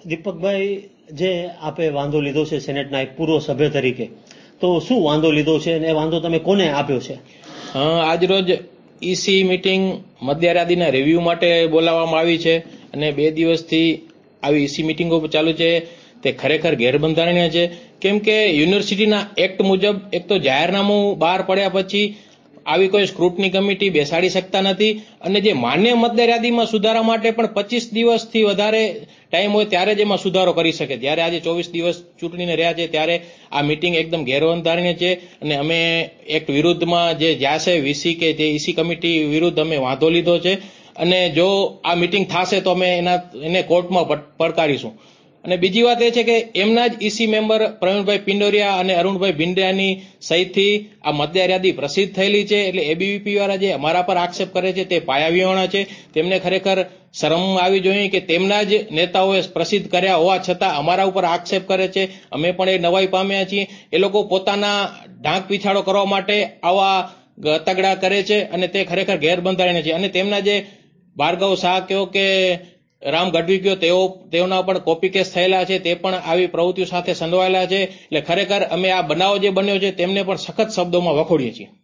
દીપકભાઈ, જે આપે વાંધો લીધો છે સેનેટના એક પૂર્વ સભ્ય તરીકે, તો શું વાંધો લીધો છે અને એ વાંધો તમે કોને આપ્યો છે? આજ રોજ ઈસી મીટિંગ મતદાર યાદીના રિવ્યુ માટે બોલાવવામાં આવી છે અને 2 દિવસથી આવી ઈસી મીટિંગો ચાલુ છે. તે ખરેખર ગેરબંધારણીય છે. કેમ કે યુનિવર્સિટીના એક્ટ મુજબ એક તો જાહેરનામું બહાર પડ્યા પછી આવી કોઈ સ્ક્રુટની કમિટી બેસાડી શકતા નથી અને જે માન્ય મતદાર યાદીમાં સુધારા માટે પણ 25 દિવસથી વધારે ટાઈમ હોય ત્યારે જ એમાં સુધારો કરી શકે. ત્યારે આજે 24 દિવસ ચૂંટણીને રહ્યા છે ત્યારે આ મીટિંગ એકદમ ગેરબંધારણીય છે અને અમે એક્ટ વિરુદ્ધમાં જે જ્યાં છે વીસી કે જે ઈસી કમિટી વિરુદ્ધ અમે વાંધો લીધો છે અને જો આ મીટિંગ થશે તો અમે એને કોર્ટમાં પડકારીશું. અને બીજી વાત એ છે કે એમના જ ઈસી મેમ્બર પ્રવીણભાઈ પિંડોરિયા અને અરુણભાઈ ભિંડિયાની સહીથી આ મતદાર યાદી પ્રસિદ્ધ થયેલી છે. એટલે એબીવીપી વાળા જે અમારા પર આક્ષેપ કરે છે તે પાયાવિહોણા છે. તેમને ખરેખર શરમ આવી જોઈએ કે તેમના જ નેતાઓએ પ્રસિદ્ધ કર્યા હોવા છતાં અમારા ઉપર આક્ષેપ કરે છે. અમે પણ એ નવાઈ પામ્યા છીએ. એ લોકો પોતાના ઢાંક પીછાડો કરવા માટે આવા તગડા કરે છે અને તે ખરેખર ગેરબંધારણીય છે. અને તેમના જે ભાર્ગવ શાહ કયો કે રામ ગઢવી કયો તેઓના પણ કોપી કેસ થયેલા છે. તે પણ આવી પ્રવૃત્તિઓ સાથે સંડોવાયેલા છે. એટલે ખરેખર અમે આ બનાવ જે બન્યો છે તેમને પણ સખત શબ્દોમાં વખોડીએ છીએ.